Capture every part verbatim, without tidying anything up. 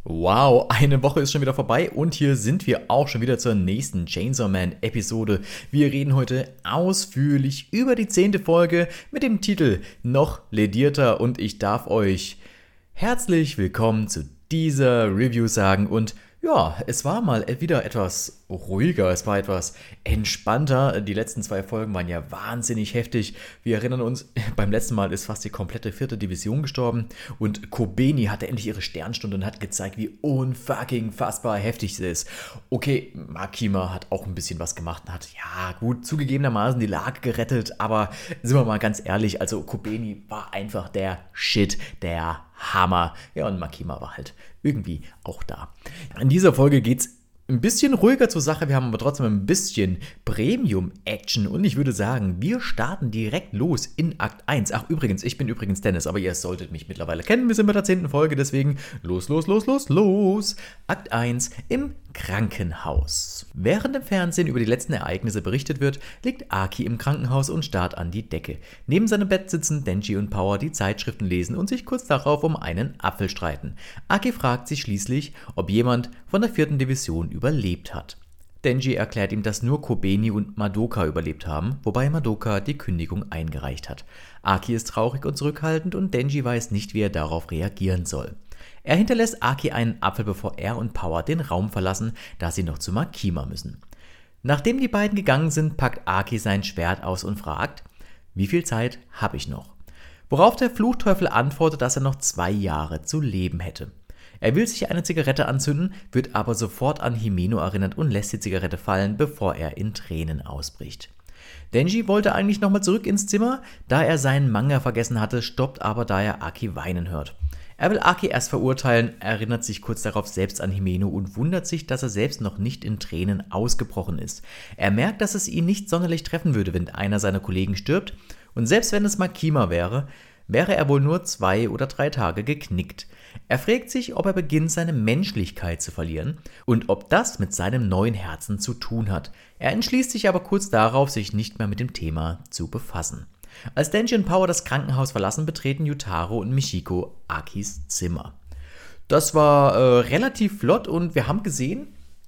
Wow, eine Woche ist schon wieder vorbei und hier sind wir auch schon wieder zur nächsten Chainsaw Man Episode. Wir reden heute ausführlich über die zehnte Folge mit dem Titel Noch ledierter und ich darf euch herzlich willkommen zu dieser Review sagen und ja, es war mal wieder etwas ruhiger, es war etwas entspannter. Die letzten zwei Folgen waren ja wahnsinnig heftig. Wir erinnern uns, beim letzten Mal ist fast die komplette vierte Division gestorben und Kobeni hatte endlich ihre Sternstunde und hat gezeigt, wie unfucking fassbar heftig sie ist. Okay, Makima hat auch ein bisschen was gemacht und hat, ja gut, zugegebenermaßen die Lage gerettet, aber sind wir mal ganz ehrlich, also Kobeni war einfach der Shit, der Hammer. Ja, und Makima war halt irgendwie auch da. In dieser Folge geht's ein bisschen ruhiger zur Sache, wir haben aber trotzdem ein bisschen Premium-Action und ich würde sagen, wir starten direkt los in Akt eins. Ach übrigens, ich bin übrigens Dennis, aber ihr solltet mich mittlerweile kennen, wir sind bei der zehnten Folge, deswegen los, los, los, los, los. Akt eins im Krankenhaus. Während im Fernsehen über die letzten Ereignisse berichtet wird, liegt Aki im Krankenhaus und starrt an die Decke. Neben seinem Bett sitzen Denji und Power, die Zeitschriften lesen und sich kurz darauf um einen Apfel streiten. Aki fragt sich schließlich, ob jemand von der vierten Division überlebt hat. Denji erklärt ihm, dass nur Kobeni und Madoka überlebt haben, wobei Madoka die Kündigung eingereicht hat. Aki ist traurig und zurückhaltend und Denji weiß nicht, wie er darauf reagieren soll. Er hinterlässt Aki einen Apfel, bevor er und Power den Raum verlassen, da sie noch zu Makima müssen. Nachdem die beiden gegangen sind, packt Aki sein Schwert aus und fragt, wie viel Zeit habe ich noch? Worauf der Fluchteufel antwortet, dass er noch zwei Jahre zu leben hätte. Er will sich eine Zigarette anzünden, wird aber sofort an Himeno erinnert und lässt die Zigarette fallen, bevor er in Tränen ausbricht. Denji wollte eigentlich nochmal zurück ins Zimmer, da er seinen Manga vergessen hatte, stoppt aber, da er Aki weinen hört. Er will Aki erst verurteilen, erinnert sich kurz darauf selbst an Himeno und wundert sich, dass er selbst noch nicht in Tränen ausgebrochen ist. Er merkt, dass es ihn nicht sonderlich treffen würde, wenn einer seiner Kollegen stirbt, und selbst wenn es Makima wäre, wäre er wohl nur zwei oder drei Tage geknickt. Er fragt sich, ob er beginnt, seine Menschlichkeit zu verlieren und ob das mit seinem neuen Herzen zu tun hat. Er entschließt sich aber kurz darauf, sich nicht mehr mit dem Thema zu befassen. Als Denji und Power das Krankenhaus verlassen, betreten Yutaro und Michiko Akis Zimmer. Das war äh, relativ flott und wir haben gesehen,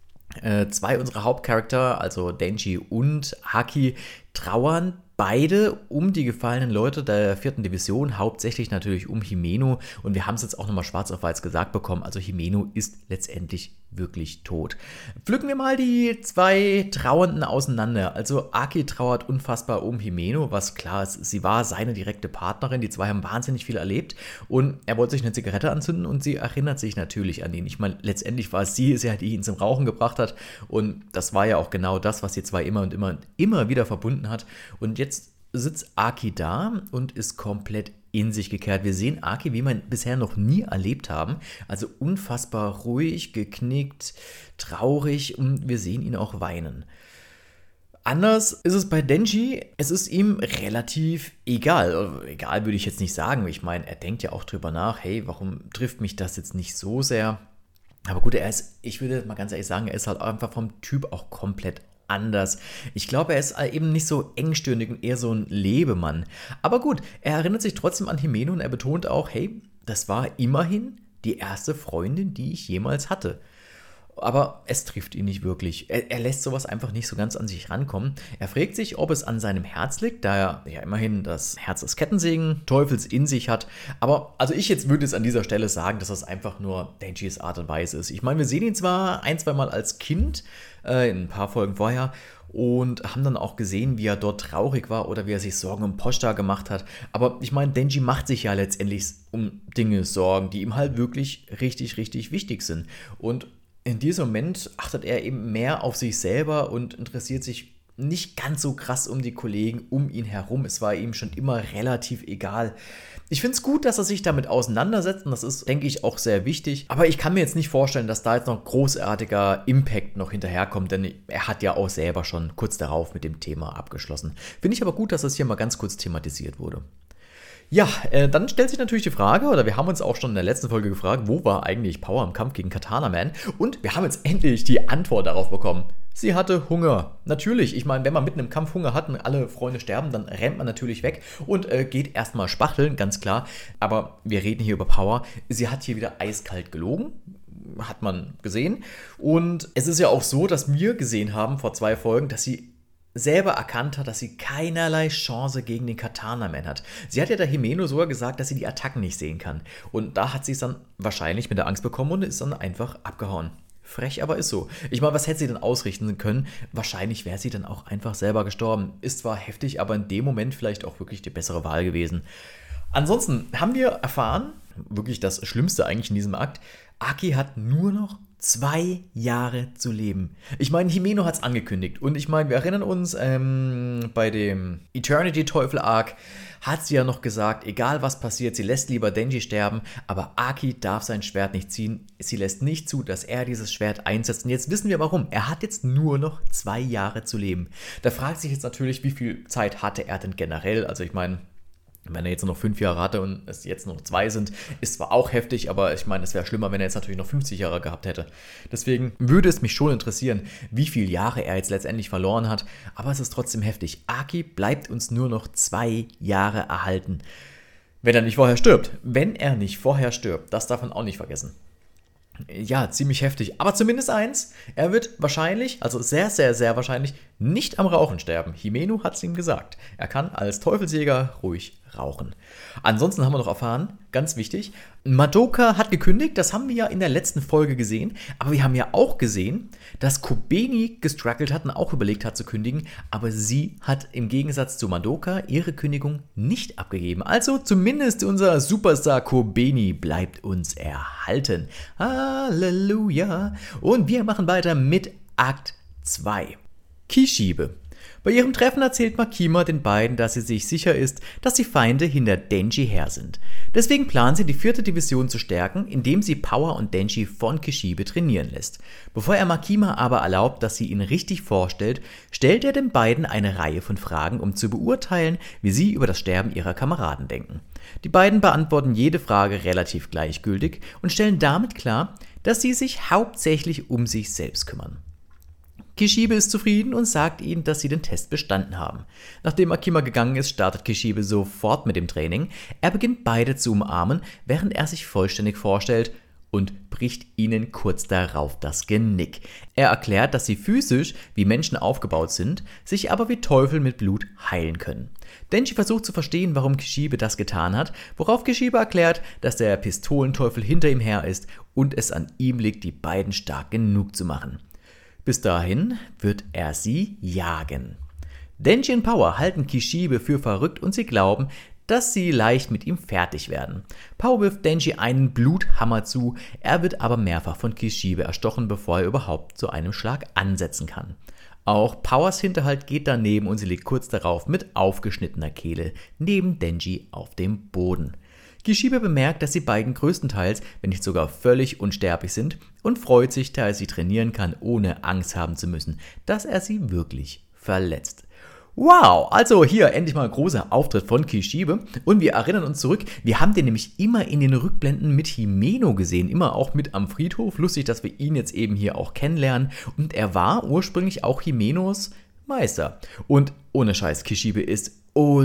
äh, zwei unserer Hauptcharakter, also Denji und Aki, trauern beide um die gefallenen Leute der vierten Division, hauptsächlich natürlich um Himeno. Und wir haben es jetzt auch nochmal schwarz auf weiß gesagt bekommen, also Himeno ist letztendlich wirklich tot. Pflücken wir mal die zwei Trauernden auseinander. Also Aki trauert unfassbar um Himeno, was klar ist, sie war seine direkte Partnerin, die zwei haben wahnsinnig viel erlebt und er wollte sich eine Zigarette anzünden und sie erinnert sich natürlich an ihn. Ich meine, letztendlich war es sie, die ihn zum Rauchen gebracht hat und das war ja auch genau das, was die zwei immer und immer, immer wieder verbunden hat und jetzt sitzt Aki da und ist komplett in sich gekehrt. Wir sehen Aki, wie wir ihn bisher noch nie erlebt haben. Also unfassbar ruhig, geknickt, traurig und wir sehen ihn auch weinen. Anders ist es bei Denji. Es ist ihm relativ egal. Egal würde ich jetzt nicht sagen. Ich meine, er denkt ja auch drüber nach, hey, warum trifft mich das jetzt nicht so sehr? Aber gut, er ist, ich würde mal ganz ehrlich sagen, er ist halt einfach vom Typ auch komplett anders. Ich glaube, er ist eben nicht so engstirnig und eher so ein Lebemann. Aber gut, er erinnert sich trotzdem an Himeno und er betont auch, hey, das war immerhin die erste Freundin, die ich jemals hatte. Aber es trifft ihn nicht wirklich. Er, er lässt sowas einfach nicht so ganz an sich rankommen. Er fragt sich, ob es an seinem Herz liegt, da er ja immerhin das Herz des Kettensägen Teufels in sich hat. Aber also ich jetzt würde jetzt an dieser Stelle sagen, dass das einfach nur Denjis Art und Weise ist. Ich meine, wir sehen ihn zwar ein, zwei Mal als Kind, äh, in ein paar Folgen vorher, und haben dann auch gesehen, wie er dort traurig war oder wie er sich Sorgen um Poshta gemacht hat. Aber ich meine, Denji macht sich ja letztendlich um Dinge Sorgen, die ihm halt wirklich richtig, richtig wichtig sind. Und in diesem Moment achtet er eben mehr auf sich selber und interessiert sich nicht ganz so krass um die Kollegen um ihn herum. Es war ihm schon immer relativ egal. Ich finde es gut, dass er sich damit auseinandersetzt und das ist, denke ich, auch sehr wichtig. Aber ich kann mir jetzt nicht vorstellen, dass da jetzt noch großartiger Impact noch hinterherkommt, denn er hat ja auch selber schon kurz darauf mit dem Thema abgeschlossen. Finde ich aber gut, dass das hier mal ganz kurz thematisiert wurde. Ja, äh, dann stellt sich natürlich die Frage, oder wir haben uns auch schon in der letzten Folge gefragt, wo war eigentlich Power im Kampf gegen Katana Man? Und wir haben jetzt endlich die Antwort darauf bekommen. Sie hatte Hunger. Natürlich, ich meine, wenn man mitten im Kampf Hunger hat und alle Freunde sterben, dann rennt man natürlich weg und äh, geht erstmal spachteln, ganz klar. Aber wir reden hier über Power. Sie hat hier wieder eiskalt gelogen. hat man gesehen. Und es ist ja auch so, dass wir gesehen haben vor zwei Folgen, dass sie selber erkannt hat, dass sie keinerlei Chance gegen den Katana-Man hat. Sie hat ja der Himeno sogar gesagt, dass sie die Attacken nicht sehen kann. Und da hat sie es dann wahrscheinlich mit der Angst bekommen und ist dann einfach abgehauen. Frech, aber ist so. Ich meine, was hätte sie denn ausrichten können? Wahrscheinlich wäre sie dann auch einfach selber gestorben. Ist zwar heftig, aber in dem Moment vielleicht auch wirklich die bessere Wahl gewesen. Ansonsten haben wir erfahren, wirklich das Schlimmste eigentlich in diesem Akt, Aki hat nur noch zwei Jahre zu leben. Ich meine, Himeno hat es angekündigt. Und ich meine, wir erinnern uns, ähm, bei dem Eternity-Teufel-Arc hat sie ja noch gesagt, egal was passiert, sie lässt lieber Denji sterben, aber Aki darf sein Schwert nicht ziehen. Sie lässt nicht zu, dass er dieses Schwert einsetzt. Und jetzt wissen wir warum. Er hat jetzt nur noch zwei Jahre zu leben. Da fragt sich jetzt natürlich, wie viel Zeit hatte er denn generell? Also ich meine, wenn er jetzt noch fünf Jahre hatte und es jetzt noch zwei sind, ist zwar auch heftig, aber ich meine, es wäre schlimmer, wenn er jetzt natürlich noch fünfzig Jahre gehabt hätte. Deswegen würde es mich schon interessieren, wie viele Jahre er jetzt letztendlich verloren hat, aber es ist trotzdem heftig. Aki bleibt uns nur noch zwei Jahre erhalten. Wenn er nicht vorher stirbt. Wenn er nicht vorher stirbt, das darf man auch nicht vergessen. Ja, ziemlich heftig. Aber zumindest eins, er wird wahrscheinlich, also sehr, sehr, sehr wahrscheinlich, nicht am Rauchen sterben. Himeno hat es ihm gesagt. Er kann als Teufelsjäger ruhig rauchen. Ansonsten haben wir noch erfahren, ganz wichtig, Madoka hat gekündigt, das haben wir ja in der letzten Folge gesehen, aber wir haben ja auch gesehen, dass Kobeni gestruggelt hat und auch überlegt hat zu kündigen, aber sie hat im Gegensatz zu Madoka ihre Kündigung nicht abgegeben. Also zumindest unser Superstar Kobeni bleibt uns erhalten. Halleluja! Und wir machen weiter mit Akt zwei. Kishibe. Bei ihrem Treffen erzählt Makima den beiden, dass sie sich sicher ist, dass die Feinde hinter Denji her sind. Deswegen plant sie, die vierte Division zu stärken, indem sie Power und Denji von Kishibe trainieren lässt. Bevor er Makima aber erlaubt, dass sie ihn richtig vorstellt, stellt er den beiden eine Reihe von Fragen, um zu beurteilen, wie sie über das Sterben ihrer Kameraden denken. Die beiden beantworten jede Frage relativ gleichgültig und stellen damit klar, dass sie sich hauptsächlich um sich selbst kümmern. Kishibe ist zufrieden und sagt ihnen, dass sie den Test bestanden haben. Nachdem Makima gegangen ist, startet Kishibe sofort mit dem Training. Er beginnt beide zu umarmen, während er sich vollständig vorstellt und bricht ihnen kurz darauf das Genick. Er erklärt, dass sie physisch wie Menschen aufgebaut sind, sich aber wie Teufel mit Blut heilen können. Denji versucht zu verstehen, warum Kishibe das getan hat, worauf Kishibe erklärt, dass der Pistolenteufel hinter ihm her ist und es an ihm liegt, die beiden stark genug zu machen. Bis dahin wird er sie jagen. Denji und Power halten Kishibe für verrückt und sie glauben, dass sie leicht mit ihm fertig werden. Power wirft Denji einen Bluthammer zu, er wird aber mehrfach von Kishibe erstochen, bevor er überhaupt zu einem Schlag ansetzen kann. Auch Powers Hinterhalt geht daneben und sie liegt kurz darauf mit aufgeschnittener Kehle neben Denji auf dem Boden. Kishibe bemerkt, dass die beiden größtenteils, wenn nicht sogar völlig unsterblich sind und freut sich, da er sie trainieren kann, ohne Angst haben zu müssen, dass er sie wirklich verletzt. Wow, also hier endlich mal ein großer Auftritt von Kishibe und wir erinnern uns zurück, wir haben den nämlich immer in den Rückblenden mit Himeno gesehen, immer auch mit am Friedhof. Lustig, dass wir ihn jetzt eben hier auch kennenlernen und er war ursprünglich auch Himenos Meister. Und ohne Scheiß, Kishibe ist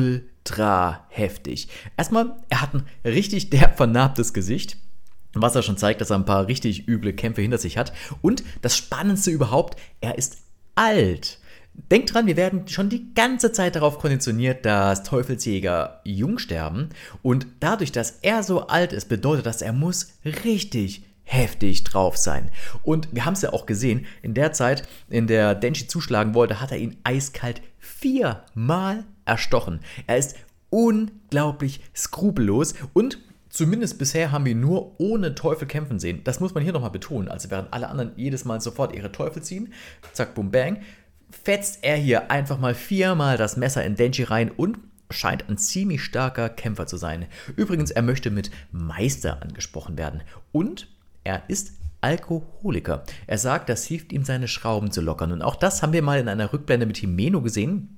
ultra heftig. Erstmal, er hat ein richtig derb vernarbtes Gesicht, was er schon zeigt, dass er ein paar richtig üble Kämpfe hinter sich hat. Und das Spannendste überhaupt, er ist alt. Denkt dran, wir werden schon die ganze Zeit darauf konditioniert, dass Teufelsjäger jung sterben. Und dadurch, dass er so alt ist, bedeutet das, er muss richtig heftig drauf sein. Und wir haben es ja auch gesehen, in der Zeit, in der Denji zuschlagen wollte, hat er ihn eiskalt viermal erstochen. Er ist unglaublich skrupellos und zumindest bisher haben wir ihn nur ohne Teufel kämpfen sehen. Das muss man hier nochmal betonen. Also während alle anderen jedes Mal sofort ihre Teufel ziehen, zack, bum, bang, fetzt er hier einfach mal viermal das Messer in Denji rein und scheint ein ziemlich starker Kämpfer zu sein. Übrigens, er möchte mit Meister angesprochen werden und er ist Alkoholiker. Er sagt, das hilft ihm, seine Schrauben zu lockern. Und auch das haben wir mal in einer Rückblende mit Himeno gesehen.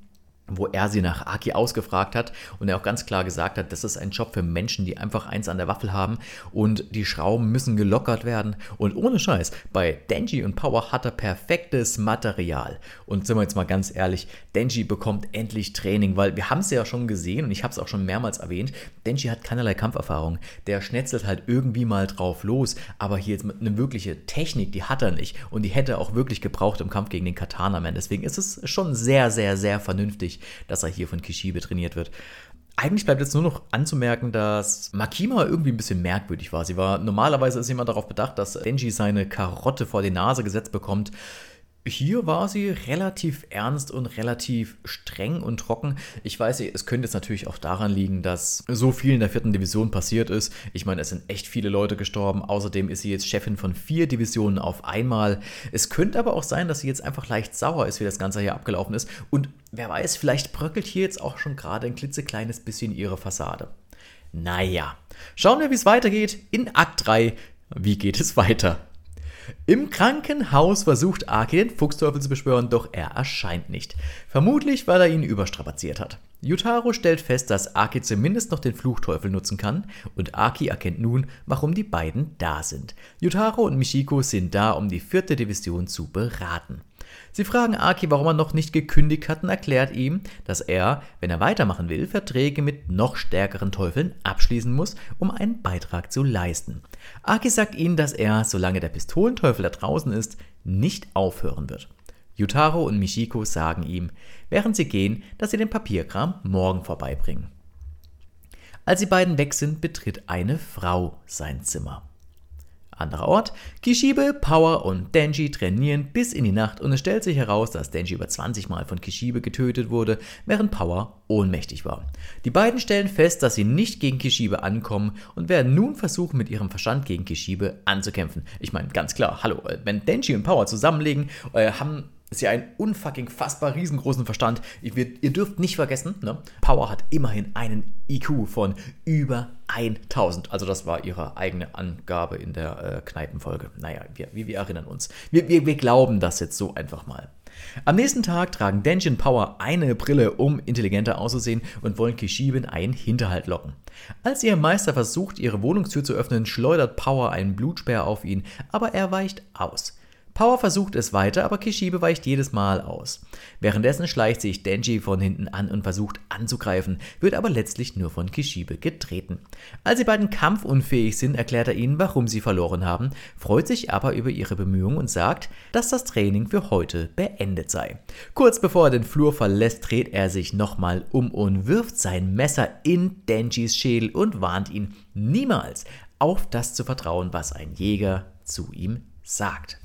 wo er sie nach Aki ausgefragt hat und er auch ganz klar gesagt hat, das ist ein Job für Menschen, die einfach eins an der Waffel haben und die Schrauben müssen gelockert werden. Und ohne Scheiß, bei Denji und Power hat er perfektes Material. Und sind wir jetzt mal ganz ehrlich, Denji bekommt endlich Training, weil wir haben es ja schon gesehen und ich habe es auch schon mehrmals erwähnt, Denji hat keinerlei Kampferfahrung. Der schnetzelt halt irgendwie mal drauf los, aber hier jetzt eine wirkliche Technik, die hat er nicht und die hätte er auch wirklich gebraucht im Kampf gegen den Katana-Man. Deswegen ist es schon sehr, sehr, sehr vernünftig, dass er hier von Kishibe trainiert wird. Eigentlich bleibt jetzt nur noch anzumerken, dass Makima irgendwie ein bisschen merkwürdig war. Sie war normalerweise ist jemand darauf bedacht, dass Denji seine Karotte vor die Nase gesetzt bekommt. Hier war sie relativ ernst und relativ streng und trocken. Ich weiß, es könnte jetzt natürlich auch daran liegen, dass so viel in der vierten Division passiert ist. Ich meine, es sind echt viele Leute gestorben. Außerdem ist sie jetzt Chefin von vier Divisionen auf einmal. Es könnte aber auch sein, dass sie jetzt einfach leicht sauer ist, wie das Ganze hier abgelaufen ist. Und wer weiß, vielleicht bröckelt hier jetzt auch schon gerade ein klitzekleines bisschen ihre Fassade. Naja, schauen wir, wie es weitergeht in Akt drei. Wie geht es weiter? Im Krankenhaus versucht Aki den Fuchsteufel zu beschwören, doch er erscheint nicht. Vermutlich, weil er ihn überstrapaziert hat. Yutaro stellt fest, dass Aki zumindest noch den Fluchteufel nutzen kann und Aki erkennt nun, warum die beiden da sind. Yutaro und Michiko sind da, um die vierte Division zu beraten. Sie fragen Aki, warum er noch nicht gekündigt hat und erklärt ihm, dass er, wenn er weitermachen will, Verträge mit noch stärkeren Teufeln abschließen muss, um einen Beitrag zu leisten. Aki sagt ihnen, dass er, solange der Pistolenteufel da draußen ist, nicht aufhören wird. Yutaro und Michiko sagen ihm, während sie gehen, dass sie den Papierkram morgen vorbeibringen. Als die beiden weg sind, betritt eine Frau sein Zimmer. Anderer Ort, Kishibe, Power und Denji trainieren bis in die Nacht und es stellt sich heraus, dass Denji über zwanzig Mal von Kishibe getötet wurde, während Power ohnmächtig war. Die beiden stellen fest, dass sie nicht gegen Kishibe ankommen und werden nun versuchen, mit ihrem Verstand gegen Kishibe anzukämpfen. Ich meine, ganz klar, hallo, wenn Denji und Power zusammenlegen, äh, haben sie einen unfucking fassbar riesengroßen Verstand. Ihr, ihr dürft nicht vergessen, ne? Power hat immerhin einen I Q von über tausend. Also das war ihre eigene Angabe in der äh, Kneipenfolge. Naja, wir, wir, wir erinnern uns. Wir, wir, wir glauben das jetzt so einfach mal. Am nächsten Tag tragen Denji und Power eine Brille, um intelligenter auszusehen und wollen Kishibe in einen Hinterhalt locken. Als ihr Meister versucht, ihre Wohnungstür zu öffnen, schleudert Power einen Blutspeer auf ihn, aber er weicht aus. Power versucht es weiter, aber Kishibe weicht jedes Mal aus. Währenddessen schleicht sich Denji von hinten an und versucht anzugreifen, wird aber letztlich nur von Kishibe getreten. Als die beiden kampfunfähig sind, erklärt er ihnen, warum sie verloren haben, freut sich aber über ihre Bemühungen und sagt, dass das Training für heute beendet sei. Kurz bevor er den Flur verlässt, dreht er sich nochmal um und wirft sein Messer in Denjis Schädel und warnt ihn, niemals auf das zu vertrauen, was ein Jäger zu ihm sagt.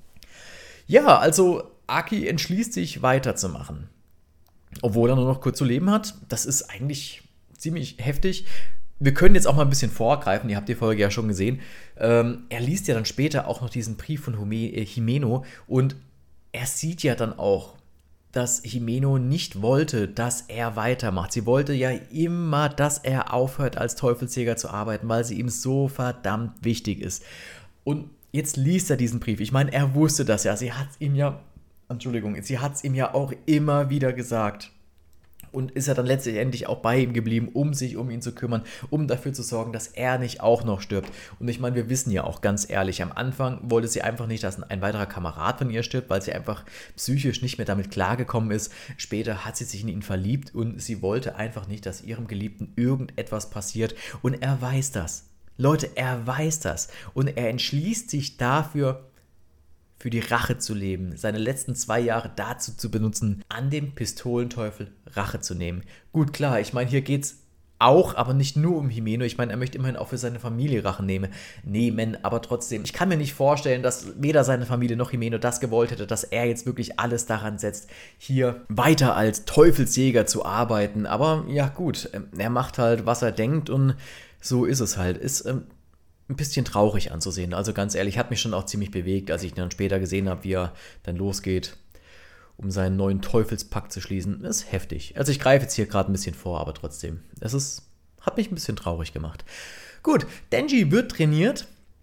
Ja, also Aki entschließt sich weiterzumachen, obwohl er nur noch kurz zu leben hat. Das ist eigentlich ziemlich heftig. Wir können jetzt auch mal ein bisschen vorgreifen, ihr habt die Folge ja schon gesehen. Ähm, er liest ja dann später auch noch diesen Brief von Hume, äh, Himeno und er sieht ja dann auch, dass Himeno nicht wollte, dass er weitermacht. Sie wollte ja immer, dass er aufhört, als Teufelsjäger zu arbeiten, weil sie ihm so verdammt wichtig ist. Und jetzt liest er diesen Brief. Ich meine, er wusste das ja. Sie hat es ihm ja, Entschuldigung, sie hat es ihm ja auch immer wieder gesagt. Und ist ja dann letztendlich auch bei ihm geblieben, um sich um ihn zu kümmern, um dafür zu sorgen, dass er nicht auch noch stirbt. Und ich meine, wir wissen ja auch ganz ehrlich, am Anfang wollte sie einfach nicht, dass ein weiterer Kamerad von ihr stirbt, weil sie einfach psychisch nicht mehr damit klargekommen ist. Später hat sie sich in ihn verliebt und sie wollte einfach nicht, dass ihrem Geliebten irgendetwas passiert. Und er weiß das. Leute, er weiß das und er entschließt sich dafür, für die Rache zu leben, seine letzten zwei Jahre dazu zu benutzen, an dem Pistolenteufel Rache zu nehmen. Gut, klar, ich meine, hier geht's auch, aber nicht nur um Himeno. Ich meine, er möchte immerhin auch für seine Familie Rache nehmen, nehmen, aber trotzdem, ich kann mir nicht vorstellen, dass weder seine Familie noch Himeno das gewollt hätte, dass er jetzt wirklich alles daran setzt, hier weiter als Teufelsjäger zu arbeiten. Aber ja gut, er macht halt, was er denkt und so ist es halt. Ist ähm, ein bisschen traurig anzusehen. Also ganz ehrlich, hat mich schon auch ziemlich bewegt, als ich ihn dann später gesehen habe, wie er dann losgeht, um seinen neuen Teufelspakt zu schließen. Das ist heftig. Also ich greife jetzt hier gerade ein bisschen vor, aber trotzdem. Es ist, hat mich ein bisschen traurig gemacht. Gut, Denji wird trainiert.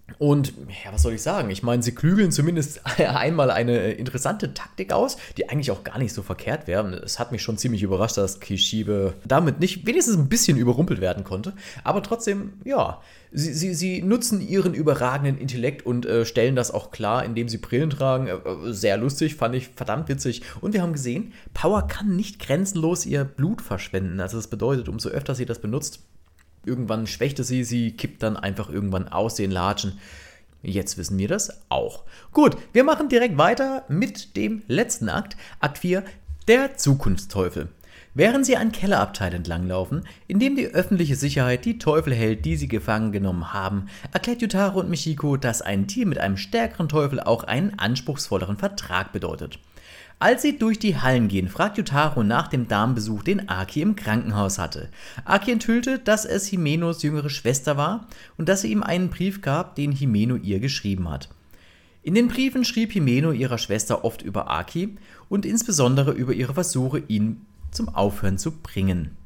Und ja, was soll ich sagen? Ich meine, sie klügeln zumindest einmal eine interessante Taktik aus, die eigentlich auch gar nicht so verkehrt wäre. Es hat mich schon ziemlich überrascht, dass Kishibe damit nicht wenigstens ein bisschen überrumpelt werden konnte. Aber trotzdem, ja, sie, sie, sie nutzen ihren überragenden Intellekt und äh, stellen das auch klar, indem sie Brillen tragen. Äh, sehr lustig, fand ich verdammt witzig. Und wir haben gesehen, Power kann nicht grenzenlos ihr Blut verschwenden. Also das bedeutet, umso öfter sie das benutzt, irgendwann schwächte sie, sie kippt dann einfach irgendwann aus den Latschen. Jetzt wissen wir das auch. Gut, wir machen direkt weiter mit dem letzten Akt, Akt vier, der Zukunftsteufel. Während sie einen Kellerabteil entlanglaufen, in dem die öffentliche Sicherheit die Teufel hält, die sie gefangen genommen haben, erklärt Yutaro und Michiko, dass ein Deal mit einem stärkeren Teufel auch einen anspruchsvolleren Vertrag bedeutet. Als sie durch die Hallen gehen, fragt Yutaro nach dem Damenbesuch, den Aki im Krankenhaus hatte. Aki enthüllte, dass es Himenos jüngere Schwester war und dass sie ihm einen Brief gab, den Himeno ihr geschrieben hat. In den Briefen schrieb Himeno ihrer Schwester oft über Aki und insbesondere über ihre Versuche, ihn zum Aufhören zu bringen.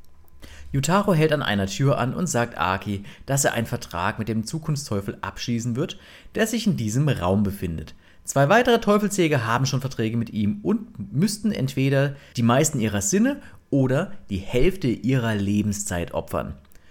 Yutaro hält an einer Tür an und sagt Aki, dass er einen Vertrag mit dem Zukunftsteufel abschließen wird, der sich in diesem Raum befindet. Zwei weitere Teufelsjäger haben schon Verträge mit ihm und müssten entweder die meisten ihrer Sinne oder die Hälfte ihrer Lebenszeit opfern.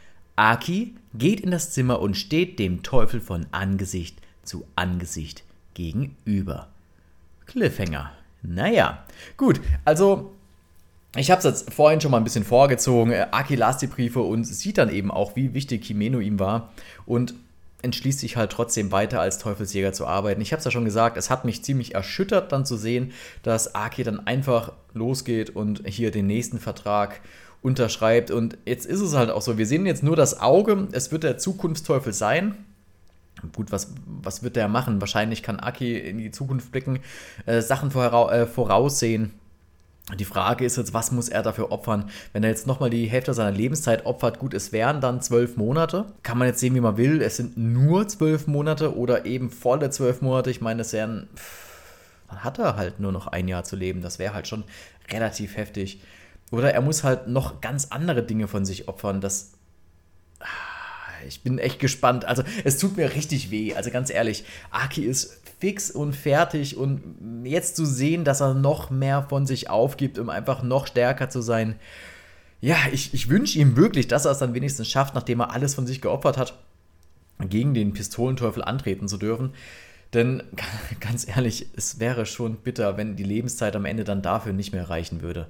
Aki geht in das Zimmer und steht dem Teufel von Angesicht zu Angesicht gegenüber. Cliffhanger. Naja, gut, also ich habe es jetzt vorhin schon mal ein bisschen vorgezogen. Aki las die Briefe und sieht dann eben auch, wie wichtig Himeno ihm war und entschließt sich halt trotzdem weiter als Teufelsjäger zu arbeiten. Ich habe es ja schon gesagt, es hat mich ziemlich erschüttert dann zu sehen, dass Aki dann einfach losgeht und hier den nächsten Vertrag unterschreibt. Und jetzt ist es halt auch so, wir sehen jetzt nur das Auge, es wird der Zukunftsteufel sein. Gut, was, was wird der machen? Wahrscheinlich kann Aki in die Zukunft blicken, äh, Sachen vorau- äh, voraussehen. Die Frage ist jetzt, was muss er dafür opfern? Wenn er jetzt nochmal die Hälfte seiner Lebenszeit opfert, gut, es wären dann zwölf Monate. Kann man jetzt sehen, wie man will. Es sind nur zwölf Monate oder eben volle zwölf Monate. Ich meine, das wären, dann hat er halt nur noch ein Jahr zu leben. Das wäre halt schon relativ heftig. Oder er muss halt noch ganz andere Dinge von sich opfern. Das, ich bin echt gespannt. Also es tut mir richtig weh. Also ganz ehrlich, Aki ist fix und fertig und jetzt zu sehen, dass er noch mehr von sich aufgibt, um einfach noch stärker zu sein. Ja, ich, ich wünsche ihm wirklich, dass er es dann wenigstens schafft, nachdem er alles von sich geopfert hat, gegen den Pistolenteufel antreten zu dürfen. Denn ganz ehrlich, es wäre schon bitter, wenn die Lebenszeit am Ende dann dafür nicht mehr reichen würde.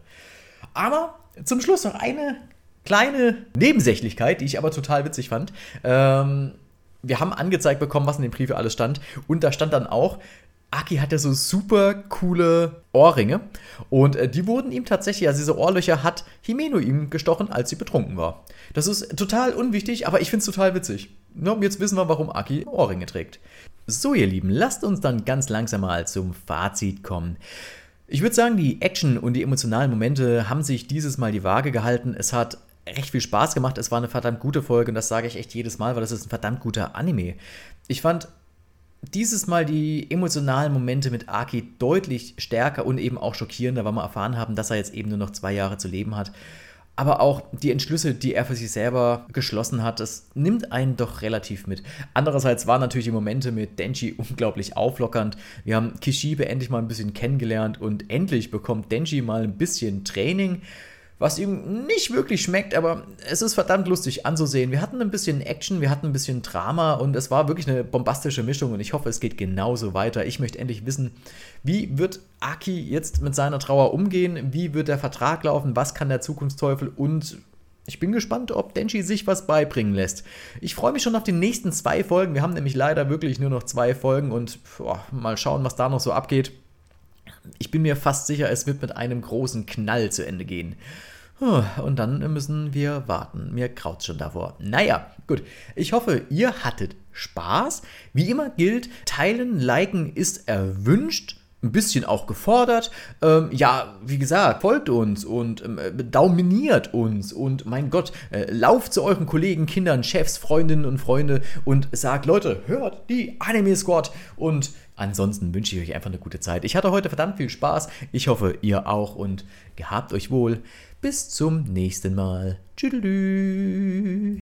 Aber zum Schluss noch eine kleine Nebensächlichkeit, die ich aber total witzig fand. Ähm, wir haben angezeigt bekommen, was in den Briefen alles stand. Und da stand dann auch, Aki hatte so super coole Ohrringe. Und äh, die wurden ihm tatsächlich, also diese Ohrlöcher hat Himeno ihm gestochen, als sie betrunken war. Das ist total unwichtig, aber ich finde es total witzig. Ja, jetzt wissen wir, warum Aki Ohrringe trägt. So, ihr Lieben, lasst uns dann ganz langsam mal zum Fazit kommen. Ich würde sagen, die Action und die emotionalen Momente haben sich dieses Mal die Waage gehalten. Es hat recht viel Spaß gemacht. Es war eine verdammt gute Folge und das sage ich echt jedes Mal, weil das ist ein verdammt guter Anime. Ich fand dieses Mal die emotionalen Momente mit Aki deutlich stärker und eben auch schockierender, weil wir erfahren haben, dass er jetzt eben nur noch zwei Jahre zu leben hat. Aber auch die Entschlüsse, die er für sich selber geschlossen hat, das nimmt einen doch relativ mit. Andererseits waren natürlich die Momente mit Denji unglaublich auflockernd. Wir haben Kishibe endlich mal ein bisschen kennengelernt und endlich bekommt Denji mal ein bisschen Training, was ihm nicht wirklich schmeckt, aber es ist verdammt lustig anzusehen. Wir hatten ein bisschen Action, wir hatten ein bisschen Drama und es war wirklich eine bombastische Mischung und ich hoffe, es geht genauso weiter. Ich möchte endlich wissen, wie wird Aki jetzt mit seiner Trauer umgehen, wie wird der Vertrag laufen, was kann der Zukunftsteufel und ich bin gespannt, ob Denji sich was beibringen lässt. Ich freue mich schon auf die nächsten zwei Folgen. Wir haben nämlich leider wirklich nur noch zwei Folgen und boah, mal schauen, was da noch so abgeht. Ich bin mir fast sicher, es wird mit einem großen Knall zu Ende gehen. Und dann müssen wir warten. Mir graut's schon davor. Naja, gut. Ich hoffe, ihr hattet Spaß. Wie immer gilt, teilen, liken ist erwünscht. Ein bisschen auch gefordert. Ähm, ja, wie gesagt, folgt uns und ähm, dominiert uns. Und mein Gott, äh, lauft zu euren Kollegen, Kindern, Chefs, Freundinnen und Freunde und sagt, Leute, hört die Anime Squad. Und ansonsten wünsche ich euch einfach eine gute Zeit. Ich hatte heute verdammt viel Spaß. Ich hoffe, ihr auch. Und gehabt euch wohl. Bis zum nächsten Mal. Tschüdelü.